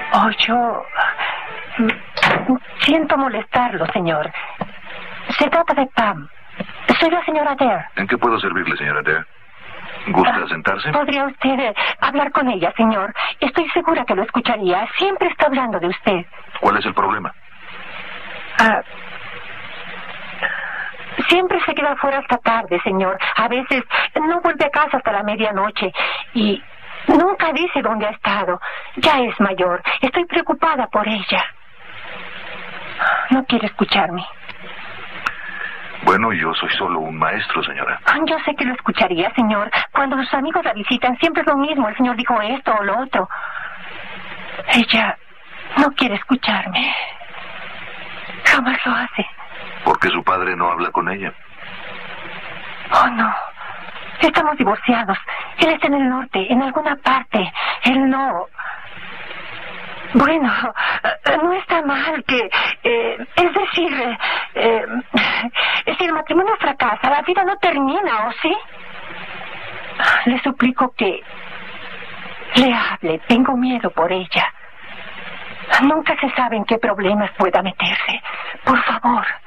Oh, yo... Siento molestarlo, señor. Se trata de Pam. Soy la señora Dare. ¿En qué puedo servirle, señora Dare? ¿Gusta sentarse? ¿Podría usted hablar con ella, señor? Estoy segura que lo escucharía. Siempre está hablando de usted. ¿Cuál es el problema? Siempre se queda fuera hasta tarde, señor. A veces no vuelve a casa hasta la medianoche. Y nunca dice dónde ha estado. Ya es mayor. Estoy preocupada por ella. No quiere escucharme. Bueno, yo soy solo un maestro, señora. Yo sé que lo escucharía, señor. Cuando sus amigos la visitan, siempre es lo mismo. El señor dijo esto o lo otro. Ella no quiere escucharme. Jamás lo hace. ¿Por qué su padre no habla con ella? Oh, no. Estamos divorciados. Él está en el norte, en alguna parte. Él no... Bueno, no está mal que... es decir, si el matrimonio fracasa, la vida no termina, ¿o sí? Le suplico que le hable. Tengo miedo por ella. Nunca se sabe en qué problemas pueda meterse. Por favor.